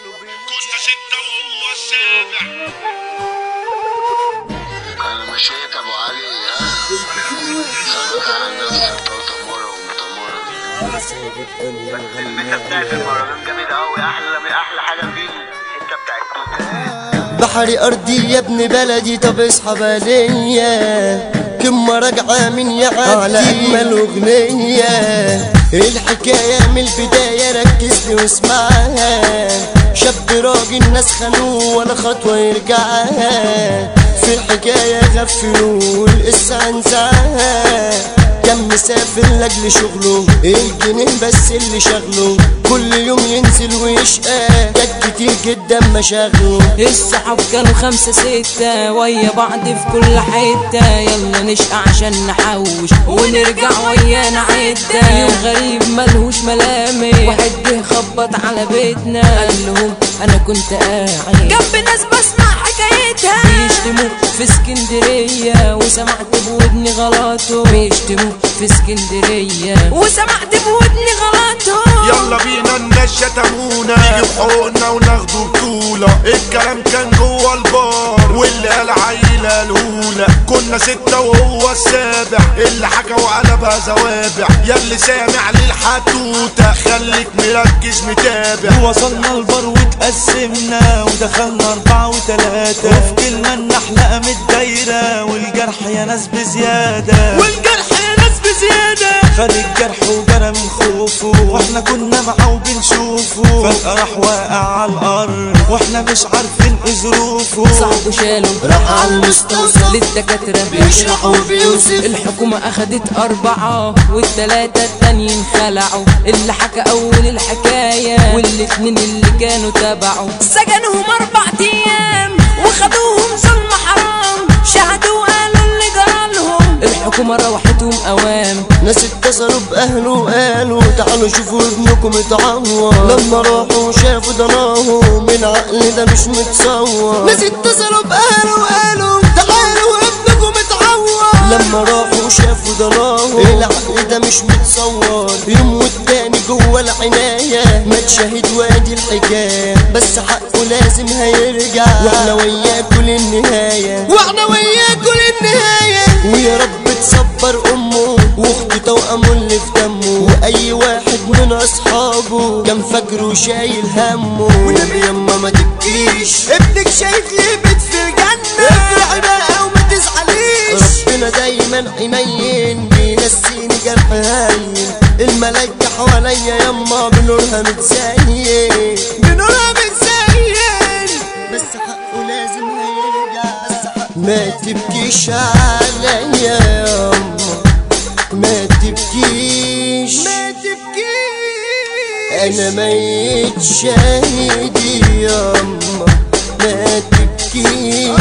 كنا 6 وهو السابع. انا مشيت ابو علي صدق على نفسك وتمورة ومتمورة. المسا بتاعت المهرجان جميل قوي، احلى حاجه فيه الحته بتاعت بحري ارضي يا ابن بلدي، طب اصحى ليا كلمة راجعة من يعدي على اجمل اغنية. الحكاية من البداية ركز لي واسمعها، شاب راجل ناس خانوه ولا خطوة يرجعها. في الحكاية غفلوه والقصة انزعها، كان مسافر لاجل شغله الجنيه بس اللي شغله، كل يوم ينزل ويشقى كانت كتير جدا مشاغله. الصحاب كانوا 5 6 ويا بعض في كل حتة، يلا نشقى عشان نحوش ونرجع ويانا عدة. يوم غريب ملهوش ملامح، واحد جه خبط على بيتنا قال لهم انا كنت قاعد جنب ناس بسمع حكايتها بيشتموا في اسكندرية، وسمعت بودني غلطه بيشتموا في اسكندرية، وسمعت بودني غلطه. يلا بينا الناس شتمونا نيجي بحقوقنا وناخدوا بطولة. الكلام كان جوه البار واللي قال عيلة الأولى. كنا 6 وهو السابع، اللي حكى وقلبها زوابع. ياللي سامع للحدوتة خليك مركز متابع. وصلنا البار وتقسمنا ودخلنا 4 و3، وفي كلمة النحلة قامت دايرة والجرح يا ناس بزيادة، والجرح يا ناس بزيادة. خد الجرح وجرى من خوفه واحنا كنا معاه وبنشوفه، فجأة راح واقع على الأرض واحنا مش عارفين ايه ظروفه. صاحبه شاله راح على المستوصف للدكاترة بيشرح وبيوصف. الحكومة أخدت 4 والتلاتة التانيين خلعوا. اللي حكى أول الحكاية والاتنين اللي كانوا تبعوا سجنهم 4 أيام وخدوهم ظلم حرام، شهدوا وقالوا اللي جرالهم. الحكومة روحتهم أوام، ناس اتصلوا بأهله وقالوا تعالوا شوفوا ابنكم اتعور. لما راحوا شافوا ضناهم العقل ده مش متصور. ناس اتصلوا بأهله وقالوا تعالوا ابنكم اتعور. لما راحوا شافوا ضناهم العقل ده مش متصور. يوم والتاني جوه العناية مات شهيد وادي الحكاية، بس حقه لازم هيرجع واحنا وياكوا للنهاية، واحنا وياكوا للنهاية. ويا رب تصبر امه واخته توأمه اللي في دمه، واي واحد من اصحابه كان فاكره شايل همه. والنبي يما ما تبكيش، ابنك شايف ليه بيت في الجنة، افرحي بقى وما تزعليش. ربنا دايما حنين بينسيني جرح هاين، الملايكة حواليا يما بنورها متزين، بنورها متزين. بس حقه لازم هيرجع، بس حقه ما تبكيش عليا ياما، ما تبكيش ما تبكيش. انا ميت شاهدي ياما ما تبكيش.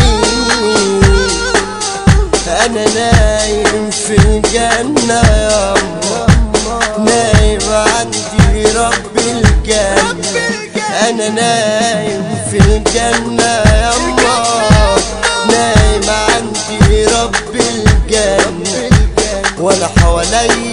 انا نايم في الجنة ياما، نايم عندي رب الجنة. انا نايم في الجنة ياما، نايم عندي رب الجنة. ولا حواليا